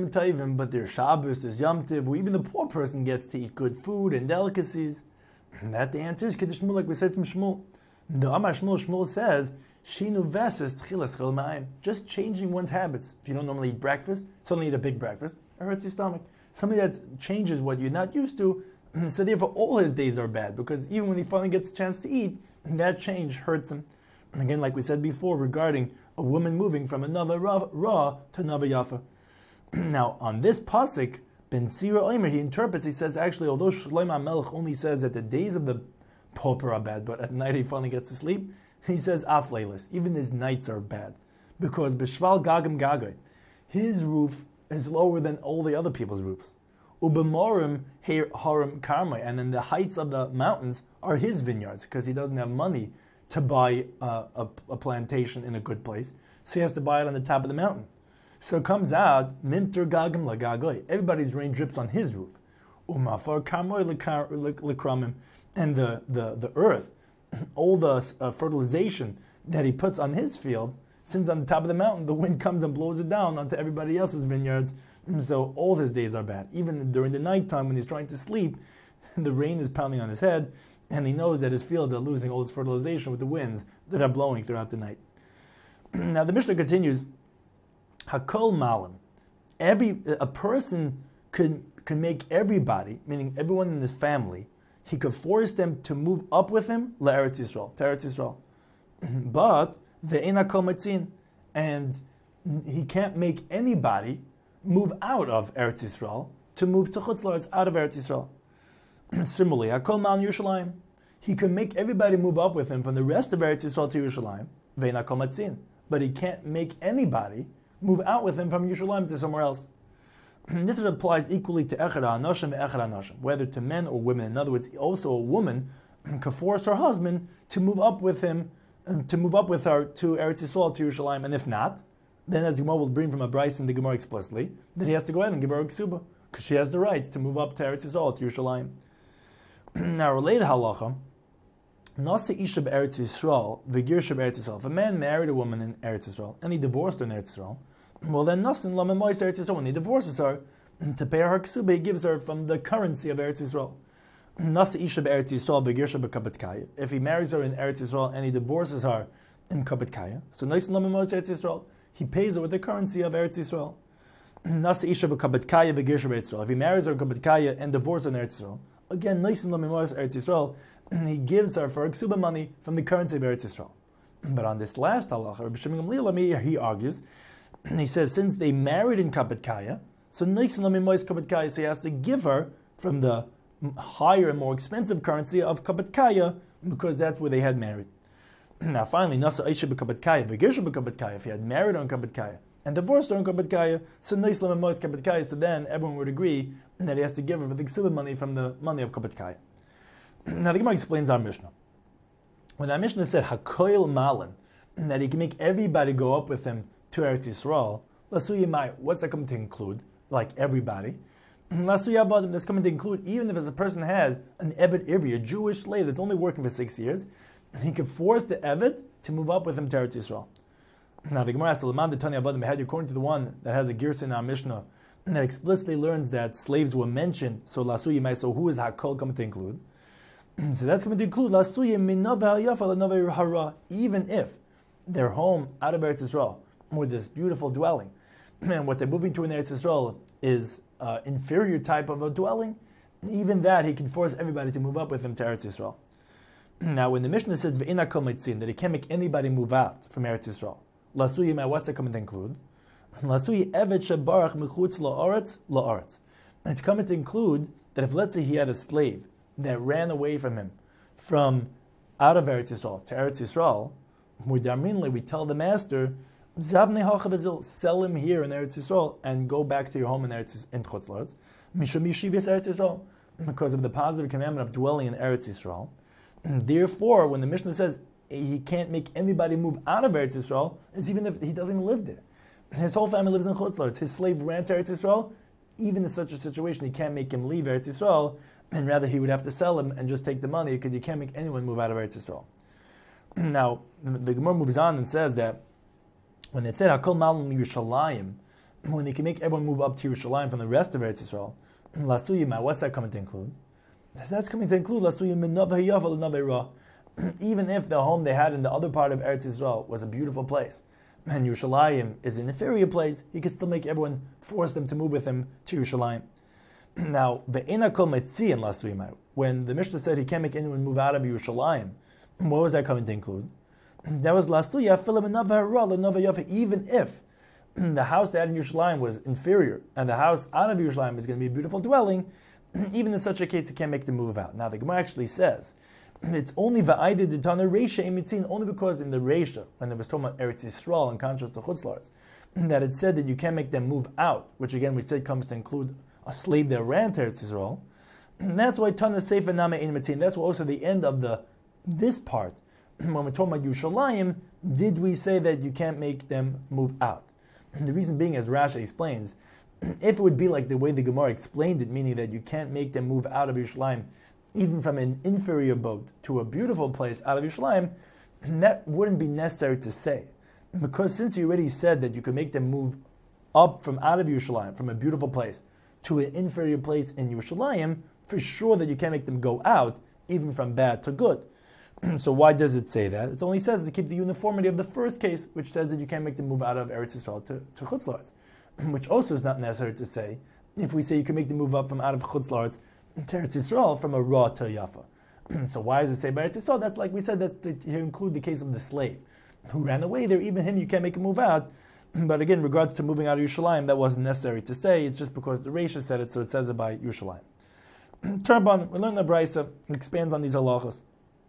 A: Shabbos, there's Yom Tov, where even the poor person gets to eat good food and delicacies. And that the answer is Kiddush Shmuel, like we said from Shmuel. The Amar Shmuel, Shmuel says, Shinu Veses Tchilas Chil Ma'im. Just changing one's habits. If you don't normally eat breakfast, suddenly eat a big breakfast, it hurts your stomach. Something that changes what you're not used to, so therefore all his days are bad, because even when he finally gets a chance to eat, that change hurts him. And again, like we said before, regarding a woman moving from another Ra, ra to another Yafa. Now, on this pasuk, Ben Sira Omer, he interprets, he says, actually, although Shlomo HaMelech only says that the days of the pauper are bad, but at night he finally gets to sleep, he says, Af Leilis, even his nights are bad. Because B'shval Gagam Gagai, his roof is lower than all the other people's roofs. Ubemorim Harim Karmai, and then the heights of the mountains are his vineyards, because he doesn't have money to buy uh, a, a plantation in a good place, so he has to buy it on the top of the mountain. So it comes out, Minter Gagam Lagagoy. Everybody's rain drips on his roof. Umafar Karmoy Likramim. And the, the, the earth, all the uh, fertilization that he puts on his field, since on the top of the mountain, the wind comes and blows it down onto everybody else's vineyards. So all his days are bad. Even during the nighttime when he's trying to sleep, the rain is pounding on his head, and he knows that his fields are losing all his fertilization with the winds that are blowing throughout the night. Now the Mishnah continues, Hakol Malim. Every a person can can make everybody, meaning everyone in his family, he could force them to move up with him LaEretz Yisrael, to Eretz Yisrael. But ve'ena kol matzin, and he can't make anybody move out of Eretz Yisrael to move to Chutz La'aretz, out of Eretz Yisrael. Similarly, Hakol Mal Yerushalayim, he can make everybody move up with him from the rest of Eretz Yisrael to Yerushalayim, ve'ena kol matzin, but he can't make anybody move out with him from Yerushalayim to somewhere else. This applies equally to Echad HaNoshim and Echad HaNoshim, whether to men or women. In other words, also a woman can force her husband to move up with him, to move up with her to Eretz Yisrael, to Yerushalayim, and if not, then as the Gemara will bring from a Bryce in the Gemara explicitly, that he has to go ahead and give her a ksuba, because she has the rights to move up to Eretz Yisrael, to Yerushalayim. Now, related halacha, Nasa Isha Eretz Yisrael, V'girsha Eretz Yisrael. If a man married a woman in Eretz Yisrael and he divorced her in Eretz Yisrael, well then Nasan Lamemois Eretz Yisrael. When he divorces her to pay her ksuba, he gives her from the currency of Eretz Yisrael. Nasa Isha Eretz Yisrael V'girsha B'Kabbat Kaya. If he marries her in Eretz Yisrael and he divorces her in Kabbat Kaya, so Nasan Lamemois Eretz Yisrael, he pays her with the currency of Eretz Yisrael. Nasa Isha B'Kabbat Kaya V'girsha Eretz Yisrael. If he marries her in Kabbat Kaya and divorces her in Eretz Yisrael, again Nasan Lamemois Eretz Yisrael, he gives her for her ksuba money from the currency of Eretz Yisrael. But on this last halacha, Rabbi Shimon Gamliel, he argues, he says, since they married in Kabbat Kaya, so Kabbat Kaya, so he has to give her from the higher and more expensive currency of Kabbat Kaya, because that's where they had married. Now finally, Nasa Aisha B'Kabbat Kaya, V'girsha B'Kabbat Kaya, if he had married her on Kabbat Kaya and divorced her on Kabbat Kaya, so Kabbat Kaya, so then everyone would agree that he has to give her for the ksuba money from the money of Kabbat Kaya. Now the Gemara explains our Mishnah. When our Mishnah said Hakoil Malin, that he can make everybody go up with him to Eretz Yisrael, Lasuyimai, what's that coming to include? Like everybody. Lasuyavadim, that's coming to include even if as a person had an Eved Ivri, a Jewish slave that's only working for six years, he could force the Eved to move up with him to Eretz Yisrael. Now the Gemara asks, Laman the Tanya Avadim had, according to the one that has a girsa in our Mishnah, that explicitly learns that slaves were mentioned, so Lasuyimai, so who is Hakol coming to include? So that's going to include even if their home out of Eretz Yisrael, with this beautiful dwelling, and what they're moving to in Eretz Yisrael is uh, inferior type of a dwelling, even that he can force everybody to move up with him to Eretz Yisrael. Now, when the Mishnah says Ve'ina kol meitzin, that he can't make anybody move out from Eretz Yisrael, Lasuyi, my what's that coming to include? Lasuyi evet shebarach mechutz la'aretz la'aretz. It's coming to include that if, let's say, he had a slave that ran away from him from out of Eretz Yisrael to Eretz Yisrael, we tell the master, sell him here in Eretz Yisrael and go back to your home in Eretz in Chutz La'aretz, mishum yeshivas Eretz Yisrael, because of the positive commandment of dwelling in Eretz Yisrael. Therefore, when the Mishnah says he can't make anybody move out of Eretz Yisrael, it's even if he doesn't even live there. His whole family lives in Chutz La'aretz. His slave ran to Eretz Yisrael. Even in such a situation, he can't make him leave Eretz Yisrael, and rather he would have to sell him and just take the money, because you can't make anyone move out of Eretz Yisrael. Now, the Gemara moves on and says that when it said Hakol Malon Yerushalayim, when they can make everyone move up to Yerushalayim from the rest of Eretz Yisrael, Lasuyim, what's that coming to include? That's coming to include Lasuyim Minava Yaval Navera. Even if the home they had in the other part of Eretz Yisrael was a beautiful place, and Yerushalayim is an inferior place, he could still make everyone, force them to move with him to Yerushalayim. Now, the Enakol Metzi in Lasuyim, when the Mishnah said he can't make anyone move out of Yerushalayim, what was that coming to include? That was Lasuya Filim Nava Nava Yafa. Even if the house they had in Yerushalayim was inferior, and the house out of Yerushalayim is going to be a beautiful dwelling, even in such a case, he can't make the move out. Now, the Gemara actually says it's only va'ayde d'tana reisha emitzin, only because in the reisha, when it was talking about Eretz Yisrael in contrast to Chutz La'aretz, that it said that you can't make them move out, which again we said comes to include a slave that ran to Eretz Yisrael. And that's why tana seifa nama ein mitzin. That's why also the end of the this part, when we're talking about Yerushalayim, did we say that you can't make them move out? And the reason being, as Rashi explains, if it would be like the way the Gemara explained it, meaning that you can't make them move out of Yerushalayim, even from an inferior boat to a beautiful place out of Yerushalayim, that wouldn't be necessary to say. Because since you already said that you could make them move up from out of Yerushalayim, from a beautiful place, to an inferior place in Yerushalayim, for sure that you can't make them go out, even from bad to good. So why does it say that? It only says to keep the uniformity of the first case, which says that you can't make them move out of Eretz Yisrael to, to Chutz La'aretz, which also is not necessary to say if we say you can make them move up from out of Chutz La'aretz to Eretz Yisrael from a Ra to a Yafa. So why does it say by Eretz Yisrael? That's like we said, that's to, to include the case of the slave who ran away there. Even him, you can't make him move out. But again, in regards to moving out of Yerushalayim, that wasn't necessary to say. It's just because the Reisha said it, so it says it by Yerushalayim. Turban, we learn the Braisa, expands on these halachas.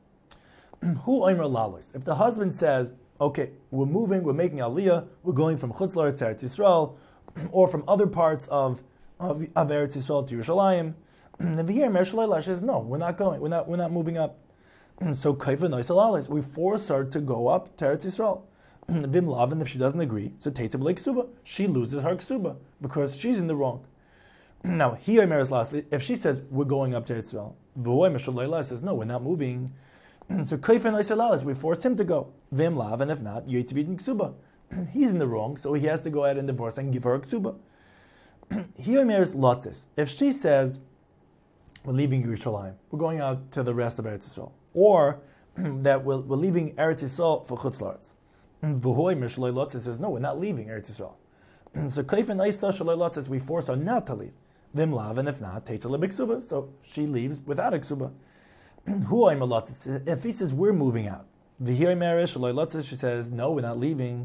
A: Who oimer lalos? If the husband says, okay, we're moving, we're making aliyah, we're going from Chutz La'aretz to Eretz Yisrael, or from other parts of, of, of Eretz Yisrael to Yerushalayim, the V'hir Mer Shalei Lash says, no, we're not going, we're not, we're not moving up. So Kaifa Noisel Lalos, we force her to go up to Eretz Yisrael. Vim Lav, and if she doesn't agree, so Teitza B'lei Ksuba, she loses her Ksuba because she's in the wrong. Now, he Omer last. If she says we're going up to Eretz Yisrael, V'hoi Mer Shalei Lash says, no, we're not moving. So Kaifa Noisel Lalos, we force him to go. Vim Lav, and if not, Yeitzi B'din Ksuba. He's in the wrong, so he has to go ahead and divorce and give her a Ksuba. He Omer Lotzis. If she says we're leaving Yerushalayim, we're going out to the rest of Eretz Yisrael, or that we're, we're leaving Eretz Yisrael for Chutz La'aretz. V'hoi Mer Shalei Lash says, no, we're not leaving Eretz Yisrael. So Kaifa Noisel Shalei Lash says, we force her not to leave. Vim Lav, and if not, Teitza B'Ksuba, so she leaves without a Ksuba. If he says we're moving out, she says no, we're not leaving.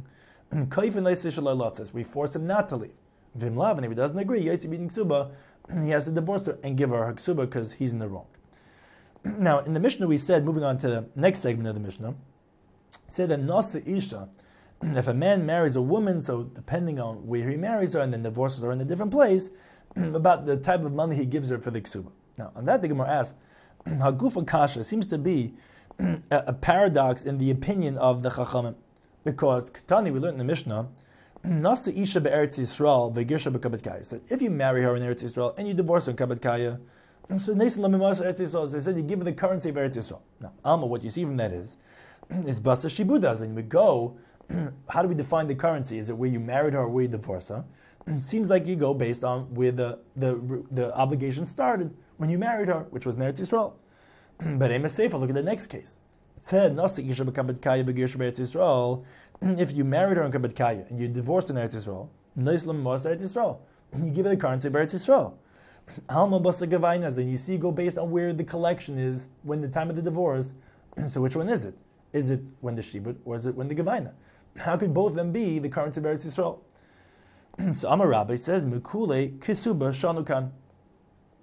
A: We force him not to leave. And if he doesn't agree, he has to divorce her and give her her ksuba because he's in the wrong. Now, in the Mishnah, we said, moving on to the next segment of the Mishnah, said that Nasa Isha, if a man marries a woman, so depending on where he marries her and then divorces her in a different place, about the type of money he gives her for the ksuba. Now, on that, the Gemara asks, Hagufa Kasha seems to be a, a paradox in the opinion of the Chachamim, because Ketani, we learned in the Mishnah, Nasa Isha be'eretz Yisrael ve'girsha be'kabet kaya. So if you marry her in Eretz Yisrael and you divorce her in kabet kaya, so Nesin lamimas Eretz Yisrael. So they said you give her the currency of Eretz Yisrael. Now, Alma, what you see from that is is basa shibudas. Then we go. How do we define the currency? Is it where you married her or where you divorced her? It seems like you go based on where the the the obligation started when you married her, which was in Eretz Yisrael. But Amos Sefer, look at the next case. It said, Nasi Isha b'kabet kaya b'girsha b'Eretz Yisrael. If you married her in kabet kaya and you divorced in Eretz Yisrael, Neislam Mos Eretz Yisrael, you give her the currency of Eretz Yisrael. Alma basa gavainas. Then you see, you go based on where the collection is when the time of the divorce. So which one is it? Is it when the shibud or is it when the gavaina? How could both of them be the currency of Eretz Yisrael? So Amar Rabbi says, Mekule kisuba shanukan.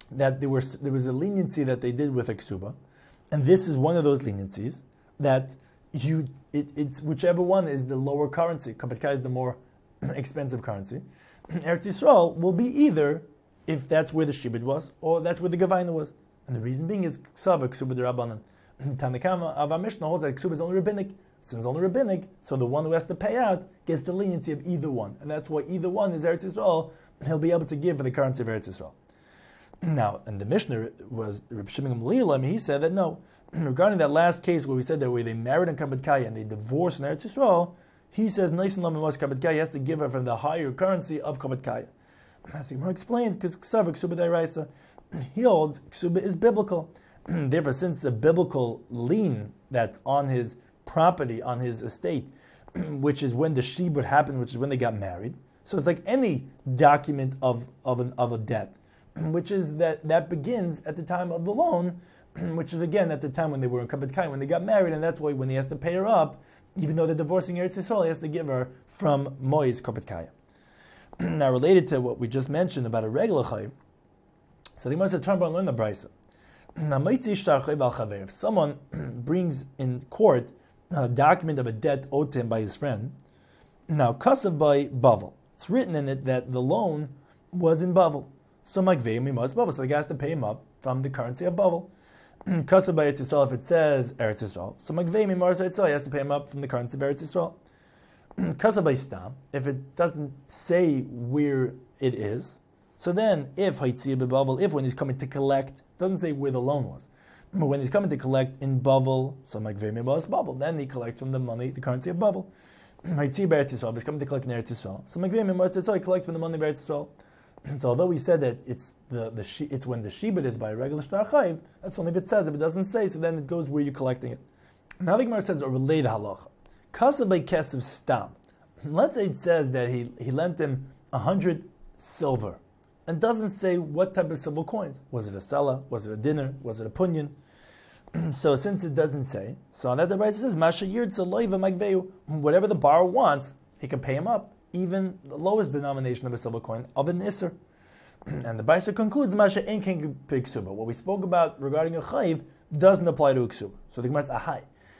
A: that there was there was a leniency that they did with a ksuba, and this is one of those leniencies that you it, it's whichever one is the lower currency. Kabbat Kai is the more expensive currency. Eretz Yisrael will be either if that's where the shibud was or that's where the gavaina was, and the reason being is ksuba ksuba derabanan. Tanakama of our Mishnah holds that ksuba is only rabbinic. Since it's only rabbinic, so the one who has to pay out gets the leniency of either one, and that's why either one is Eretz Yisrael. He'll be able to give for the currency of Eretz Yisrael. Now, and the Mishnah was Reb Shimon Gamliel. I mean, he said that no, regarding that last case where we said that where they married in Kabbat Kai and they divorced in Eretz Yisrael, he says Naisin Lam was Kabbat Kai. He has to give her from the higher currency of Kabbat Kai. As he explains, because Ksav Ksuba Dairaisa, he holds Ksuba is biblical. Therefore, since the biblical lien that's on his property, on his estate, which is when the shibud happened, which is when they got married. So it's like any document of of, an, of a debt, which is that that begins at the time of the loan, which is again at the time when they were in Kabbat Kai, when they got married, and that's why when he has to pay her up, even though they're divorcing Eretz Yisrael, he has to give her from Moiz Kabbat Kai. Now, related to what we just mentioned about a regular chayiv, so the Gemara said, turn around and learn the brisa. If someone brings in court a document of a debt owed to him by his friend, now kasav by Bavel, it's written in it that the loan was in Bavel. So Magveim must Bavel, so the guy has to pay him up from the currency of Bavel. Kasav by Eretz Yisrael, if it says Eretz Yisrael, so Magveim Mars Eretz Yisrael, he has to pay him up from the currency of Eretz Yisrael. Kasav by Stam, if it doesn't say where it is, so then if Haitzia Bavel, if when he's coming to collect, it doesn't say where the loan was. But when he's coming to collect in Bavel, so Magveim Mars Bavel, then he collects from the money, the currency of Bavel. Haitzia Eretz Yisrael, if he's coming to collect in Eretz Yisrael, so Magveim Mars Yisrael, he collects from the money of Eretz Yisrael. So although we said that it's the, the she, it's when the shibud is by a regular shtar chayiv, that's only if it says. If it doesn't say, so then it goes where you're collecting it. Now the Gemara says a related halacha. Kasav by kesav stam. Let's say it says that he, he lent him a hundred silver, and doesn't say what type of silver coins. Was it a sela? Was it a dinner? Was it a punyan? So since it doesn't say, so on that the Brisa says masha yird loiva magveu. Whatever the borrower wants, he can pay him up. Even the lowest denomination of a silver coin of an isser. And the Brisa concludes, Masha ain't king ksuba. What we spoke about regarding a chayiv doesn't apply to a ksuba. So the Gemara says, ahai.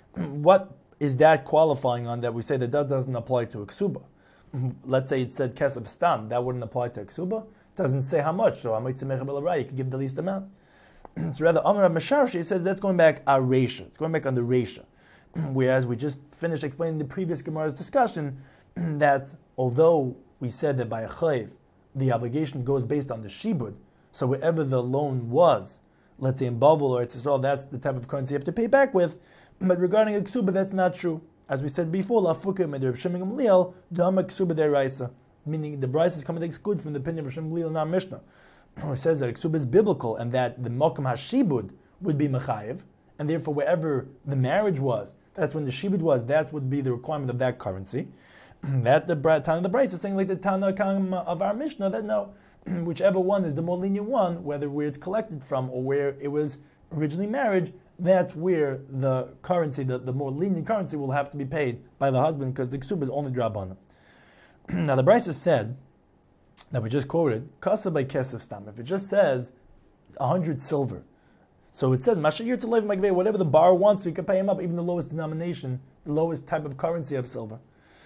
A: What is that qualifying on that we say that that doesn't apply to a ksuba? Let's say it said kesef stam, that wouldn't apply to a ksuba. It doesn't say how much, so you could give the least amount. It's rather, Amar Masharshi says that's going back a resha. It's going back on the resha. Whereas we just finished explaining the previous Gemara's discussion, that although we said that by a chayiv, the obligation goes based on the shibud, so wherever the loan was, let's say in Bavel or Eretz Yisrael, that's the type of currency you have to pay back with. But regarding a ksuba, that's not true. As we said before, lafukim and Reb Shimon Gamliel, dama ksuba deraisa, meaning the Brisa is coming to exclude from the opinion of Reb Shimon Gamliel in our Mishnah, who says that a ksuba is biblical and that the mokum hashibud would be mechayiv, and therefore wherever the marriage was, that's when the shibud was, that would be the requirement of that currency. That the Tana of the Brisa is saying like the Tana of our Mishnah that no, whichever one is the more lenient one, whether where it's collected from or where it was originally married, that's where the currency, the, the more lenient currency, will have to be paid by the husband because the ksuba is only drabana. Now the Brisa said that we just quoted kasa by kesef stam. If it just says a hundred silver, so it says mashayir to live magvei, whatever the borrower wants, so you can pay him up, even the lowest denomination, the lowest type of currency of silver.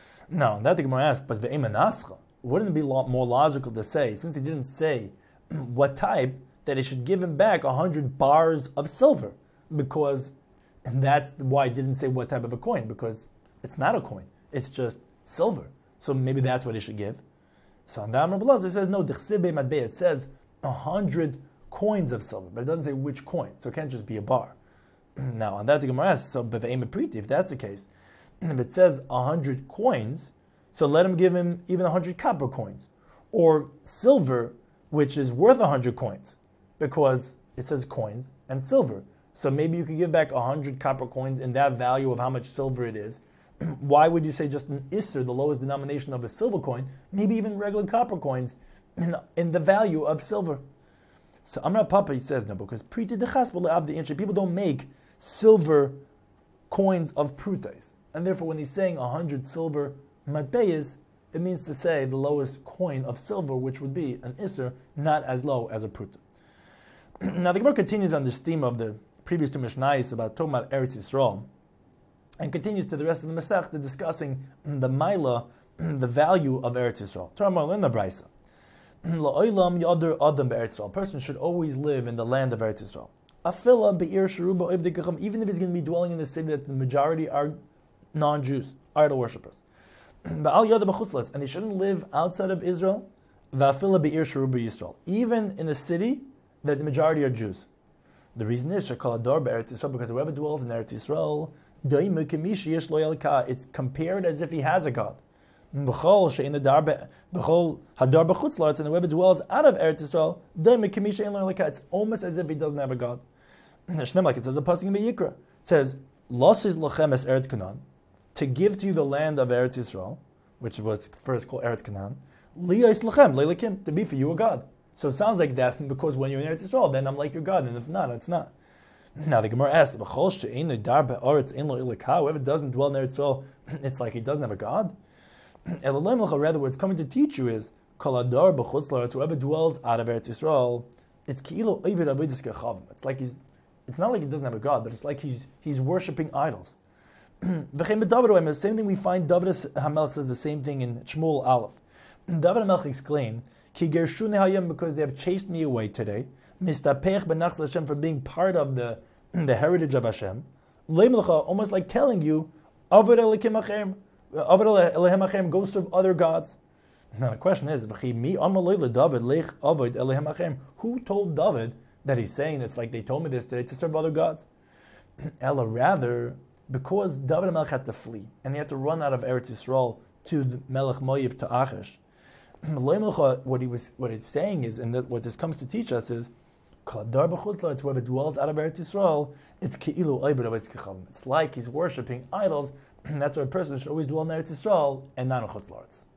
A: No, that the Gemara asked, but the Emanascha, wouldn't it be more logical to say, since he didn't say what type, that he should give him back a hundred bars of silver? Because, and that's why he didn't say what type of a coin, because it's not a coin, it's just silver. So maybe that's what he should give. So on the Amar Belaz, it says, no, it says a hundred coins of silver, but it doesn't say which coin, so it can't just be a bar. Now, on that the Gemara asks, so but the Priti, if that's the case, and if it says a hundred coins, so let him give him even a hundred copper coins, or silver, which is worth a hundred coins, because it says coins and silver. So maybe you could give back a hundred copper coins in that value of how much silver it is. Why would you say just an isser, the lowest denomination of a silver coin, maybe even regular copper coins, in the, in the value of silver? So Amar Papa, he says no, because people don't make silver coins of prutais. And therefore, when he's saying a hundred silver matbeyas, it means to say the lowest coin of silver, which would be an isser, not as low as a pruta. Now the Gemara continues on this theme of the previous two Mishnayos about talking about Eretz Yisrael, and continues to the rest of the Masechta discussing the Maila, the value of Eretz Yisrael. Torah in the Brisa. La'olam yadur adam be'Eretz Yisrael. A person should always live in the land of Eretz Yisrael. Afila be'ir sheruba oivdei, even if he's going to be dwelling in the city that the majority are non-Jews, idol worshippers. Ba'al yada b'chutzlas, and they shouldn't live outside of Israel. Va'afila be'ir sheruba Yisrael, even in the city that the majority are Jews. The reason is shekal ador be'Eretz Yisrael, because whoever dwells in Eretz Yisrael, it's compared as if he has a God. And whoever dwells out of Eretz Yisrael, it's almost as if he doesn't have a God. Like it says a pasuk in Vayikra. It says, "Losis lochem es Eretz Canaan," to give to you the land of Eretz Yisrael, which was first called Eretz Canaan. Liyos lochem leilakim, to be for you a God. So it sounds like that because when you're in Eretz Yisrael, then I'm like your God, and if not, it's not. Now the Gemara asks, "Whoever doesn't dwell in Eretz Yisrael, it's like he doesn't have a God." Rather, what it's coming to teach you is, whoever dwells out of Eretz Yisrael, it's It's like he's, it's not like he doesn't have a God, but it's like he's he's worshiping idols. The same thing we find, David HaMelech says the same thing in Shmuel Aleph. David HaMelech exclaimed, because they have chased me away today, for being part of the, the heritage of Hashem, almost like telling you, go serve other gods. Now the question is, who told David that he's saying it's like they told me this today to serve other gods? Ella, rather, because David HaMelech had to flee, and he had to run out of Eretz Yisrael to the Melech Moav to Achish. What he was, what it's saying is, and that what this comes to teach us is, it's whoever dwells out of Eretz Yisrael, it's it's like he's worshipping idols, and that's why a person should always dwell in Eretz Yisrael and not in Chutz La'aretz.